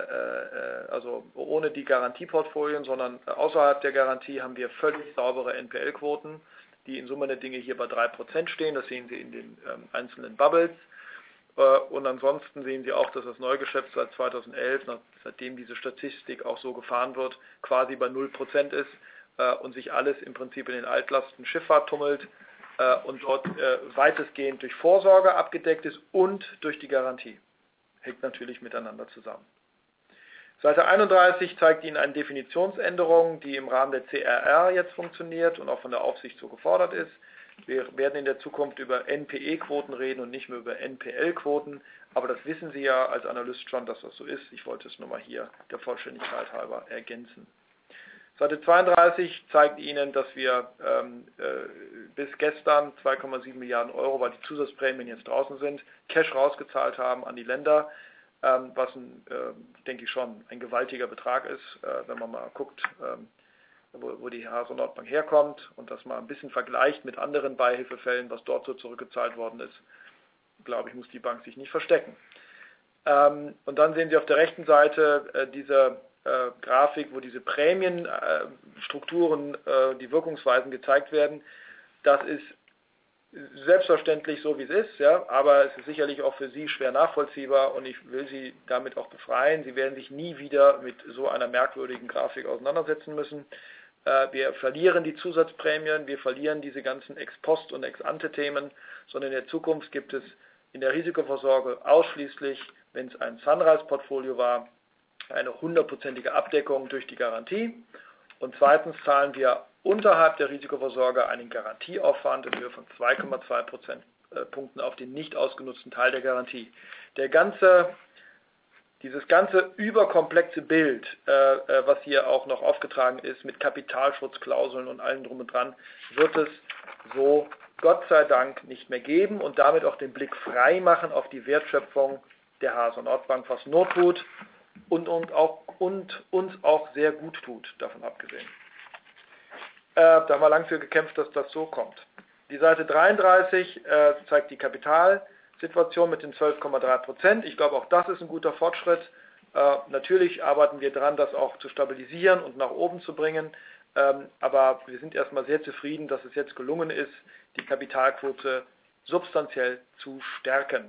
Garantieportfolien, sondern außerhalb der Garantie haben wir völlig saubere NPL-Quoten, die in Summe der Dinge hier bei 3% stehen. Das sehen Sie in den einzelnen Bubbles. Und ansonsten sehen Sie auch, dass das Neugeschäft seit 2011, seitdem diese Statistik auch so gefahren wird, quasi bei 0% ist und sich alles im Prinzip in den Altlasten Schifffahrt tummelt und dort weitestgehend durch Vorsorge abgedeckt ist und durch die Garantie. Hängt natürlich miteinander zusammen. Seite 31 zeigt Ihnen eine Definitionsänderung, die im Rahmen der CRR jetzt funktioniert und auch von der Aufsicht so gefordert ist. Wir werden in der Zukunft über NPE-Quoten reden und nicht mehr über NPL-Quoten, aber das wissen Sie ja als Analyst schon, dass das so ist. Ich wollte es nur mal hier der Vollständigkeit halber ergänzen. Seite 32 zeigt Ihnen, dass wir bis gestern 2,7 Milliarden Euro, weil die Zusatzprämien jetzt draußen sind, Cash rausgezahlt haben an die Länder, was denke ich schon ein gewaltiger Betrag ist, wenn man mal guckt, wo die HSO Nordbank herkommt und das mal ein bisschen vergleicht mit anderen Beihilfefällen, was dort so zurückgezahlt worden ist, glaube ich, muss die Bank sich nicht verstecken. Und dann sehen Sie auf der rechten Seite diese Grafik, wo diese Prämienstrukturen, die Wirkungsweisen gezeigt werden. Das ist selbstverständlich so, wie es ist, ja, aber es ist sicherlich auch für Sie schwer nachvollziehbar und ich will Sie damit auch befreien. Sie werden sich nie wieder mit so einer merkwürdigen Grafik auseinandersetzen müssen. Wir verlieren die Zusatzprämien, wir verlieren diese ganzen Ex-Post- und Ex-Ante-Themen, sondern in der Zukunft gibt es in der Risikovorsorge ausschließlich, wenn es ein Sunrise-Portfolio war, eine 100%ige Abdeckung durch die Garantie. Und zweitens zahlen wir unterhalb der Risikovorsorge einen Garantieaufwand in Höhe von 2,2 Prozentpunkten auf den nicht ausgenutzten Teil der Garantie. Dieses ganze überkomplexe Bild, was hier auch noch aufgetragen ist mit Kapitalschutzklauseln und allem drum und dran, wird es so Gott sei Dank nicht mehr geben und damit auch den Blick frei machen auf die Wertschöpfung der HSO Nordbank, was Not tut und uns auch sehr gut tut, davon abgesehen. Da haben wir lang für gekämpft, dass das so kommt. Die Seite 33 zeigt die Kapitalsituation mit den 12,3%. Ich glaube, auch das ist ein guter Fortschritt. Natürlich arbeiten wir daran, das auch zu stabilisieren und nach oben zu bringen. Aber wir sind erstmal sehr zufrieden, dass es jetzt gelungen ist, die Kapitalquote substanziell zu stärken.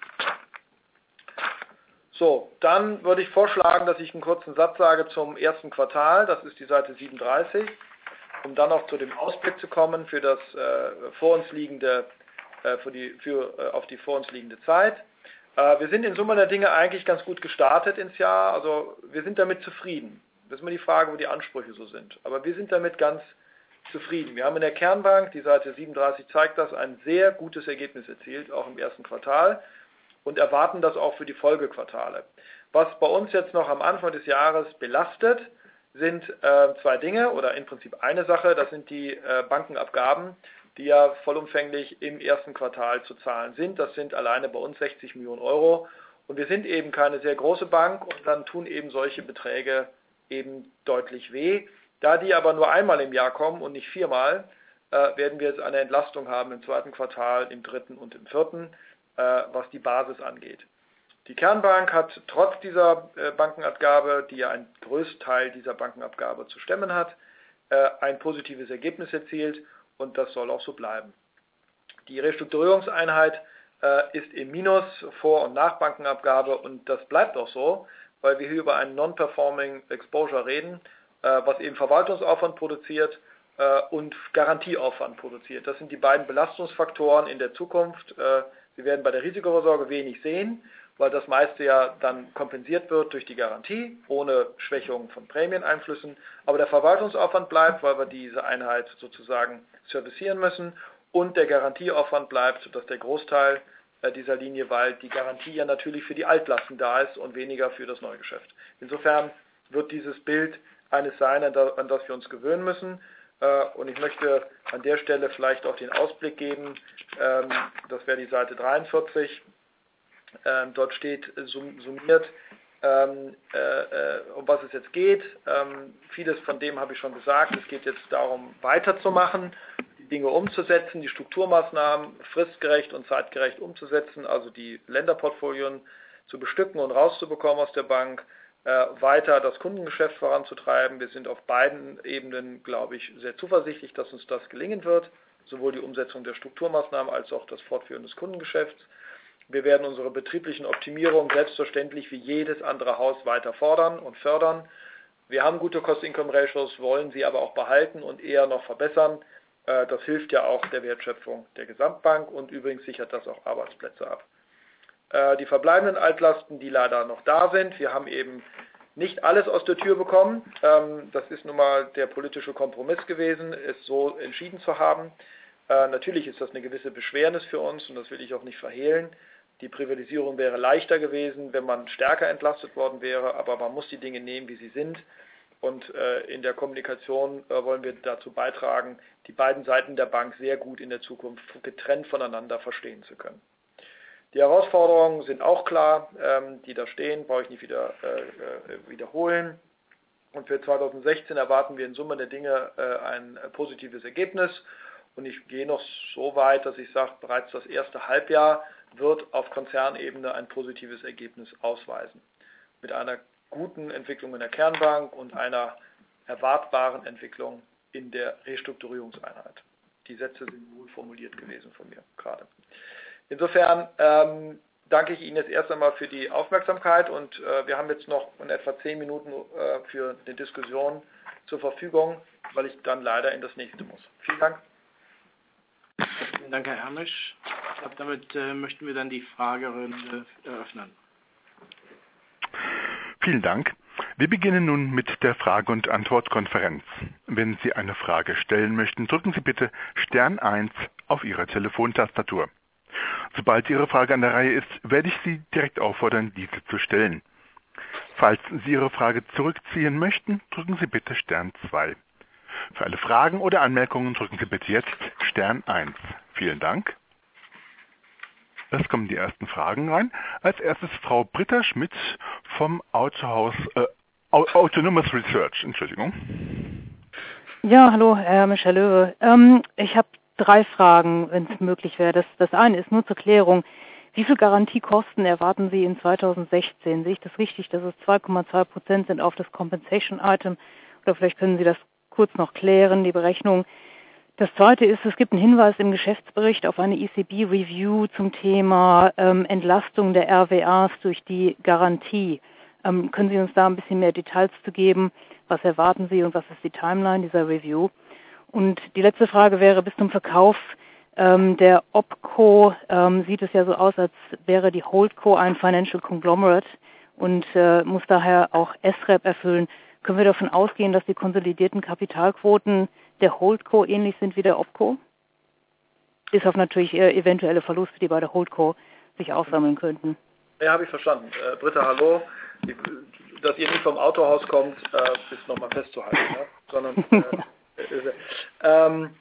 So, dann würde ich vorschlagen, dass ich einen kurzen Satz sage zum ersten Quartal. Das ist die Seite 37. Um dann auch zu dem Ausblick zu kommen für das auf die vor uns liegende Zeit. Wir sind in Summe der Dinge eigentlich ganz gut gestartet ins Jahr, also wir sind damit zufrieden. Das ist immer die Frage, wo die Ansprüche so sind. Aber wir sind damit ganz zufrieden. Wir haben in der Kernbank, die Seite 37 zeigt das, ein sehr gutes Ergebnis erzielt, auch im ersten Quartal und erwarten das auch für die Folgequartale. Was bei uns jetzt noch am Anfang des Jahres belastet, sind zwei Dinge oder im Prinzip eine Sache, das sind die Bankenabgaben, die ja vollumfänglich im ersten Quartal zu zahlen sind. Das sind alleine bei uns 60 Millionen Euro. Und wir sind eben keine sehr große Bank und dann tun eben solche Beträge eben deutlich weh. Da die aber nur einmal im Jahr kommen und nicht viermal, werden wir jetzt eine Entlastung haben im zweiten Quartal, im dritten und im vierten, was die Basis angeht. Die Kernbank hat trotz dieser Bankenabgabe, die ja einen größten Teil dieser Bankenabgabe zu stemmen hat, ein positives Ergebnis erzielt und das soll auch so bleiben. Die Restrukturierungseinheit ist im Minus vor und nach Bankenabgabe und das bleibt auch so, weil wir hier über einen Non-Performing Exposure reden, was eben Verwaltungsaufwand produziert und Garantieaufwand produziert. Das sind die beiden Belastungsfaktoren in der Zukunft. Sie werden bei der Risikovorsorge wenig sehen, weil das meiste ja dann kompensiert wird durch die Garantie, ohne Schwächung von Prämieneinflüssen. Aber der Verwaltungsaufwand bleibt, weil wir diese Einheit sozusagen servicieren müssen. Und der Garantieaufwand bleibt, das ist der Großteil dieser Linie, weil die Garantie ja natürlich für die Altlasten da ist und weniger für das Neugeschäft. Insofern wird dieses Bild eines sein, an das wir uns gewöhnen müssen. Und ich möchte an der Stelle vielleicht auch den Ausblick geben, das wäre die Seite 43, dort steht summiert, um was es jetzt geht. Vieles von dem habe ich schon gesagt, es geht jetzt darum weiterzumachen, die Dinge umzusetzen, die Strukturmaßnahmen fristgerecht und zeitgerecht umzusetzen, also die Länderportfolien zu bestücken und rauszubekommen aus der Bank, weiter das Kundengeschäft voranzutreiben. Wir sind auf beiden Ebenen, glaube ich, sehr zuversichtlich, dass uns das gelingen wird, sowohl die Umsetzung der Strukturmaßnahmen als auch das Fortführen des Kundengeschäfts. Wir werden unsere betrieblichen Optimierungen selbstverständlich wie jedes andere Haus weiter fordern und fördern. Wir haben gute Cost-Income-Ratios, wollen sie aber auch behalten und eher noch verbessern. Das hilft ja auch der Wertschöpfung der Gesamtbank und übrigens sichert das auch Arbeitsplätze ab. Die verbleibenden Altlasten, die leider noch da sind, wir haben eben nicht alles aus der Tür bekommen. Das ist nun mal der politische Kompromiss gewesen, es so entschieden zu haben. Natürlich ist das eine gewisse Beschwernis für uns und das will ich auch nicht verhehlen. Die Privatisierung wäre leichter gewesen, wenn man stärker entlastet worden wäre, aber man muss die Dinge nehmen, wie sie sind. Und in der Kommunikation wollen wir dazu beitragen, die beiden Seiten der Bank sehr gut in der Zukunft getrennt voneinander verstehen zu können. Die Herausforderungen sind auch klar, die da stehen, brauche ich nicht wieder wiederholen. Und für 2016 erwarten wir in Summe der Dinge ein positives Ergebnis. Und ich gehe noch so weit, dass ich sage, bereits das erste Halbjahr wird auf Konzernebene ein positives Ergebnis ausweisen. Mit einer guten Entwicklung in der Kernbank und einer erwartbaren Entwicklung in der Restrukturierungseinheit. Die Sätze sind wohl formuliert gewesen von mir gerade. Insofern danke ich Ihnen jetzt erst einmal für die Aufmerksamkeit und wir haben jetzt noch in etwa 10 Minuten für eine Diskussion zur Verfügung, weil ich dann leider in das nächste muss. Vielen Dank. Vielen Dank, Herr Hermisch. Ich glaube, damit möchten wir dann die Fragerunde eröffnen. Vielen Dank. Wir beginnen nun mit der Frage- und Antwortkonferenz. Wenn Sie eine Frage stellen möchten, drücken Sie bitte Stern 1 auf Ihrer Telefontastatur. Sobald Ihre Frage an der Reihe ist, werde ich Sie direkt auffordern, diese zu stellen. Falls Sie Ihre Frage zurückziehen möchten, drücken Sie bitte Stern 2. Für alle Fragen oder Anmerkungen drücken Sie bitte jetzt Stern 1. Vielen Dank. Es kommen die ersten Fragen rein. Als erstes Frau Britta Schmidt vom Autonomous Research. Entschuldigung. Ja, hallo, Herr Michel Löwe. Ich habe 3 Fragen, wenn es möglich wäre. Das eine ist nur zur Klärung. Wie viel Garantiekosten erwarten Sie in 2016? Sehe ich das richtig, dass es 2,2% sind auf das Compensation Item? Oder vielleicht können Sie das kurz noch klären, die Berechnung. Das zweite ist, es gibt einen Hinweis im Geschäftsbericht auf eine ECB-Review zum Thema Entlastung der RWAs durch die Garantie. Können Sie uns da ein bisschen mehr Details zu geben? Was erwarten Sie und was ist die Timeline dieser Review? Und die letzte Frage wäre, bis zum Verkauf der OpCo sieht es ja so aus, als wäre die Holdco ein Financial Conglomerate und muss daher auch SREP erfüllen. Können wir davon ausgehen, dass die konsolidierten Kapitalquoten der Holdco ähnlich sind wie der OpCo? Bis auf natürlich eventuelle Verluste, die bei der Holdco sich aufsammeln könnten. Ja, habe ich verstanden. Britta, hallo. Dass ihr nicht vom Autohaus kommt, ist nochmal festzuhalten. Ne? Sondern,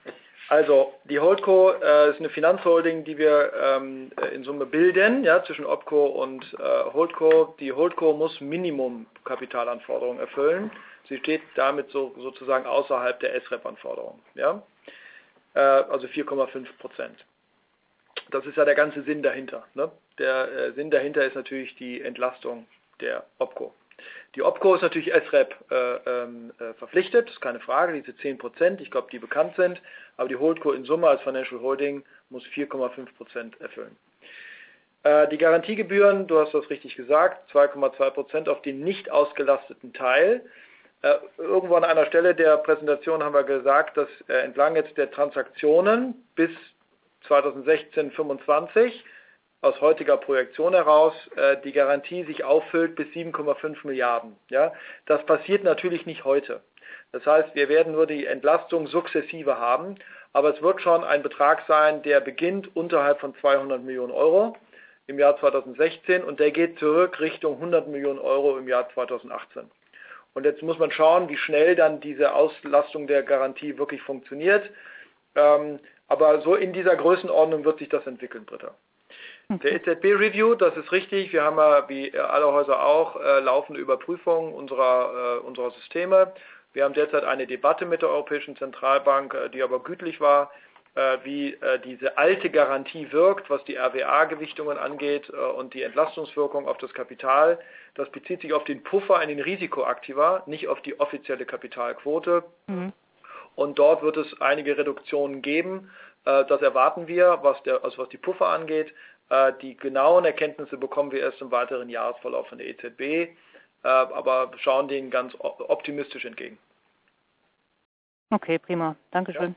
Also die Holdco ist eine Finanzholding, die wir in Summe bilden, ja, zwischen Opco und Holdco. Die Holdco muss Minimum-Kapitalanforderungen erfüllen. Sie steht damit sozusagen außerhalb der SREP-Anforderungen. Ja? Also 4,5%. Das ist ja der ganze Sinn dahinter. Ne? Der Sinn dahinter ist natürlich die Entlastung der Opco. Die Opco ist natürlich SREP verpflichtet, das ist keine Frage, diese 10%, ich glaube, die bekannt sind, aber die Holdco in Summe als Financial Holding muss 4,5% erfüllen. Die Garantiegebühren, du hast das richtig gesagt, 2,2% auf den nicht ausgelasteten Teil. Irgendwo an einer Stelle der Präsentation haben wir gesagt, dass entlang jetzt der Transaktionen bis 2016, 25 aus heutiger Projektion heraus die Garantie sich auffüllt bis 7,5 Milliarden. Ja? Das passiert natürlich nicht heute. Das heißt, wir werden nur die Entlastung sukzessive haben, aber es wird schon ein Betrag sein, der beginnt unterhalb von 200 Millionen Euro im Jahr 2016 und der geht zurück Richtung 100 Millionen Euro im Jahr 2018. Und jetzt muss man schauen, wie schnell dann diese Auslastung der Garantie wirklich funktioniert. Aber so in dieser Größenordnung wird sich das entwickeln, Britta. Der EZB-Review, das ist richtig. Wir haben ja, wie alle Häuser auch, laufende Überprüfungen unserer Systeme. Wir haben derzeit eine Debatte mit der Europäischen Zentralbank, die aber gütlich war, wie diese alte Garantie wirkt, was die RWA-Gewichtungen angeht und die Entlastungswirkung auf das Kapital. Das bezieht sich auf den Puffer in den Risikoaktiva, nicht auf die offizielle Kapitalquote. Mhm. Und dort wird es einige Reduktionen geben. Das erwarten wir, was die Puffer angeht. Die genauen Erkenntnisse bekommen wir erst im weiteren Jahresverlauf von der EZB, aber schauen denen ganz optimistisch entgegen. Okay, prima. Dankeschön.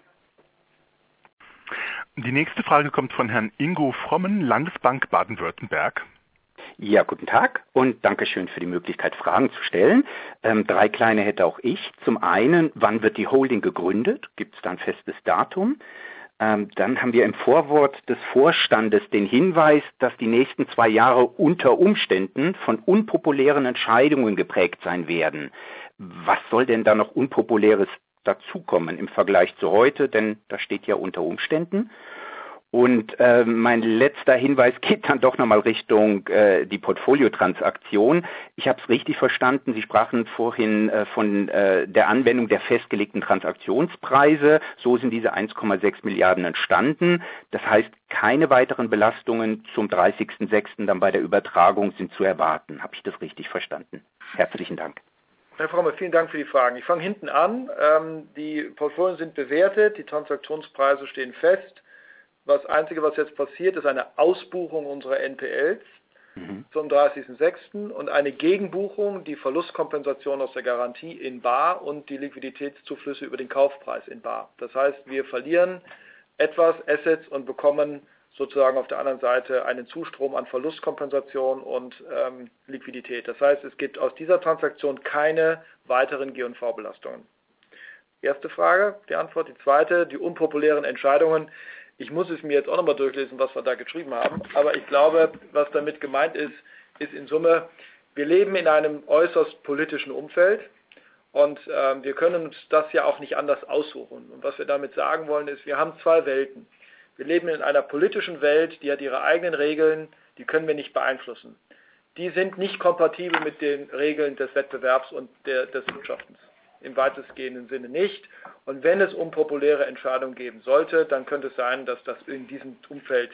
Ja. Die nächste Frage kommt von Herrn Ingo Frommen, Landesbank Baden-Württemberg. Ja, guten Tag und Dankeschön für die Möglichkeit, Fragen zu stellen. 3 kleine hätte auch ich. Zum einen, wann wird die Holding gegründet? Gibt es da ein festes Datum? Dann haben wir im Vorwort des Vorstandes den Hinweis, dass die nächsten 2 Jahre unter Umständen von unpopulären Entscheidungen geprägt sein werden. Was soll denn da noch Unpopuläres dazukommen im Vergleich zu heute? Denn da steht ja unter Umständen. Und mein letzter Hinweis geht dann doch nochmal Richtung die Portfoliotransaktion. Ich habe es richtig verstanden, Sie sprachen vorhin von der Anwendung der festgelegten Transaktionspreise. So sind diese 1,6 Milliarden entstanden. Das heißt, keine weiteren Belastungen zum 30.06. dann bei der Übertragung sind zu erwarten. Habe ich das richtig verstanden? Herzlichen Dank. Herr Fromme, vielen Dank für die Fragen. Ich fange hinten an. Die Portfolien sind bewertet, die Transaktionspreise stehen fest. Das Einzige, was jetzt passiert, ist eine Ausbuchung unserer NPLs zum 30.06. und eine Gegenbuchung, die Verlustkompensation aus der Garantie in bar und die Liquiditätszuflüsse über den Kaufpreis in bar. Das heißt, wir verlieren etwas Assets und bekommen sozusagen auf der anderen Seite einen Zustrom an Verlustkompensation und Liquidität. Das heißt, es gibt aus dieser Transaktion keine weiteren G&V-Belastungen. Erste Frage, die Antwort. Die zweite, die unpopulären Entscheidungen. Ich muss es mir jetzt auch nochmal durchlesen, was wir da geschrieben haben, aber ich glaube, was damit gemeint ist, ist in Summe, wir leben in einem äußerst politischen Umfeld und wir können uns das ja auch nicht anders aussuchen. Und was wir damit sagen wollen ist, wir haben 2 Welten. Wir leben in einer politischen Welt, die hat ihre eigenen Regeln, die können wir nicht beeinflussen. Die sind nicht kompatibel mit den Regeln des Wettbewerbs und des Wirtschaftens. Im weitestgehenden Sinne nicht. Und wenn es unpopuläre Entscheidungen geben sollte, dann könnte es sein, dass das in diesem Umfeld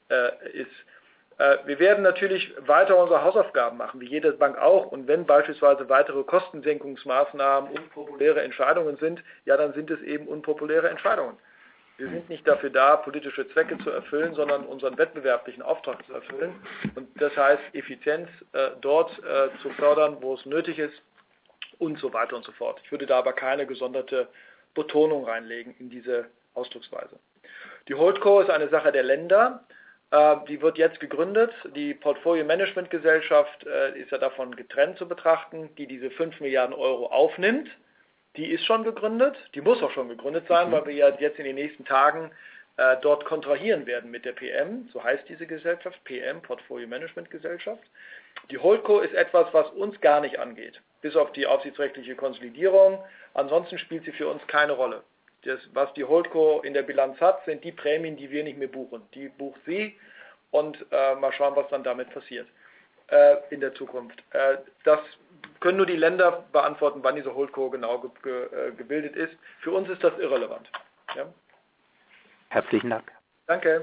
ist. Wir werden natürlich weiter unsere Hausaufgaben machen, wie jede Bank auch. Und wenn beispielsweise weitere Kostensenkungsmaßnahmen unpopuläre Entscheidungen sind, ja, dann sind es eben unpopuläre Entscheidungen. Wir sind nicht dafür da, politische Zwecke zu erfüllen, sondern unseren wettbewerblichen Auftrag zu erfüllen. Und das heißt, Effizienz dort zu fördern, wo es nötig ist, und so weiter und so fort. Ich würde da aber keine gesonderte Betonung reinlegen in diese Ausdrucksweise. Die Holdco ist eine Sache der Länder. Die wird jetzt gegründet. Die Portfolio Management Gesellschaft ist ja davon getrennt zu betrachten, die diese 5 Milliarden Euro aufnimmt. Die ist schon gegründet. Die muss auch schon gegründet sein, weil wir ja jetzt in den nächsten Tagen dort kontrahieren werden mit der PM. So heißt diese Gesellschaft, PM, Portfolio Management Gesellschaft. Die Holdco ist etwas, was uns gar nicht angeht, bis auf die aufsichtsrechtliche Konsolidierung. Ansonsten spielt sie für uns keine Rolle. was die Holdco in der Bilanz hat, sind die Prämien, die wir nicht mehr buchen. Die bucht sie und mal schauen, was dann damit passiert in der Zukunft. Das können nur die Länder beantworten, wann diese Holdco genau gebildet ist. Für uns ist das irrelevant. Ja? Herzlichen Dank. Danke.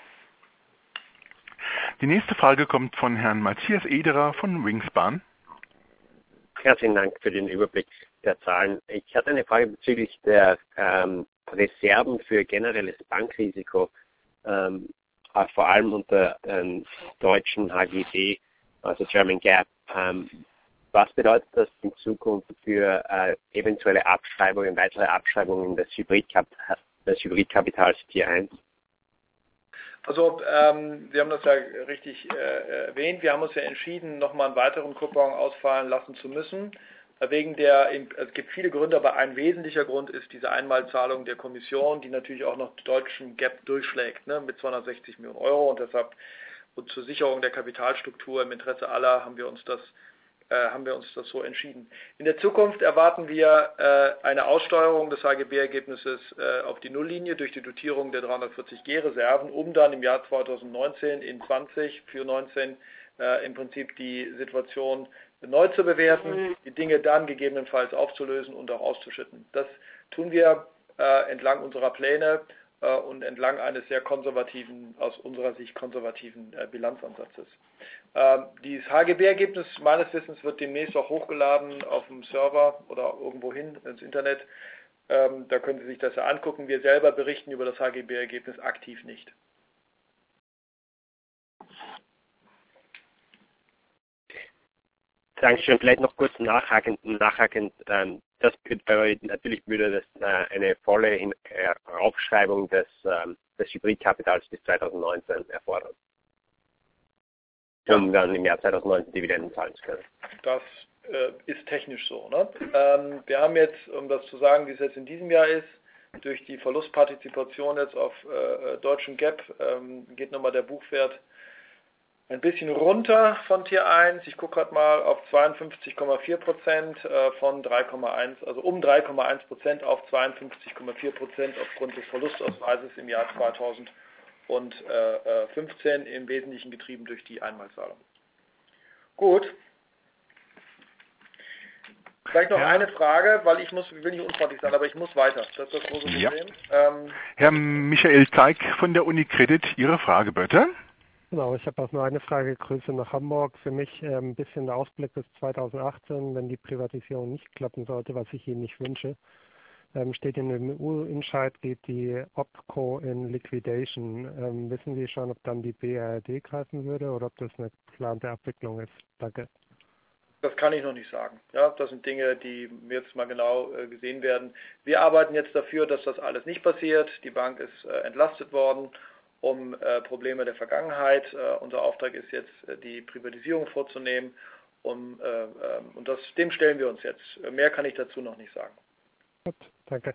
Die nächste Frage kommt von Herrn Matthias Ederer von Wingspan. Herzlichen Dank für den Überblick der Zahlen. Ich hatte eine Frage bezüglich der Reserven für generelles Bankrisiko, vor allem unter deutschen HGB, also German GAAP. Was bedeutet das in Zukunft für eventuelle Abschreibungen, weitere Abschreibungen des Hybridkapitals Tier 1? Also, Sie haben das ja richtig erwähnt. Wir haben uns ja entschieden, nochmal einen weiteren Coupon ausfallen lassen zu müssen. Es gibt viele Gründe, aber ein wesentlicher Grund ist diese Einmalzahlung der Kommission, die natürlich auch noch deutschen Gap durchschlägt, ne, mit 260 Millionen Euro. Und deshalb und zur Sicherung der Kapitalstruktur im Interesse aller haben wir uns das so entschieden. In der Zukunft erwarten wir eine Aussteuerung des HGB-Ergebnisses auf die Nulllinie durch die Dotierung der 340G-Reserven, um dann im Jahr 2019 in 20 für 19 im Prinzip die Situation neu zu bewerten, die Dinge dann gegebenenfalls aufzulösen und auch auszuschütten. Das tun wir entlang unserer Pläne und entlang eines sehr konservativen, aus unserer Sicht konservativen Bilanzansatzes. Dieses HGB-Ergebnis meines Wissens wird demnächst auch hochgeladen auf dem Server oder irgendwo hin ins Internet. Da können Sie sich das ja angucken. Wir selber berichten über das HGB-Ergebnis aktiv nicht. Dankeschön. Vielleicht noch kurz nachhakend. Natürlich würde das eine volle Aufschreibung des Hybridkapitals bis 2019 erfordern, um dann im Jahr 2019 Dividenden zahlen zu können. Das ist technisch so. Ne? Wir haben jetzt, um das zu sagen, wie es jetzt in diesem Jahr ist, durch die Verlustpartizipation jetzt auf deutschen GAAP geht nochmal der Buchwert ein bisschen runter von Tier 1. Ich gucke gerade mal auf 52,4% von 3,1, also um 3,1% auf 52,4% aufgrund des Verlustausweises im Jahr 2015, im Wesentlichen getrieben durch die Einmalzahlung. Gut. Vielleicht noch eine Frage, weil ich will nicht unfreundlich sein, aber ich muss weiter. Das ist das große Problem. Ja. Herr Michael Zeig von der Unicredit, Ihre Frage bitte. Genau, ich habe auch nur eine Frage. Grüße nach Hamburg. Für mich ein bisschen der Ausblick bis 2018, wenn die Privatisierung nicht klappen sollte, was ich Ihnen nicht wünsche. Steht in dem EU-Entscheid, geht die Opco in Liquidation. Wissen Sie schon, ob dann die BRD greifen würde oder ob das eine geplante Abwicklung ist? Danke. Das kann ich noch nicht sagen. Ja, das sind Dinge, die jetzt mal genau gesehen werden. Wir arbeiten jetzt dafür, dass das alles nicht passiert. Die Bank ist entlastet worden um Probleme der Vergangenheit. Unser Auftrag ist jetzt, die Privatisierung vorzunehmen und dem stellen wir uns jetzt. Mehr kann ich dazu noch nicht sagen. Gut, danke.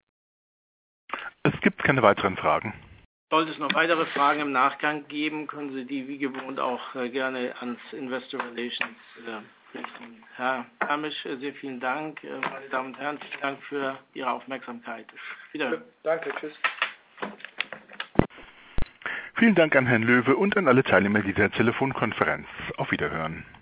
Es gibt keine weiteren Fragen. Sollte es noch weitere Fragen im Nachgang geben, können Sie die wie gewohnt auch gerne ans Investor Relations richten. Herr Hamisch, sehr vielen Dank. Meine Damen und Herren, vielen Dank für Ihre Aufmerksamkeit. Wiederhören. Danke, tschüss. Vielen Dank an Herrn Löwe und an alle Teilnehmer dieser Telefonkonferenz. Auf Wiederhören.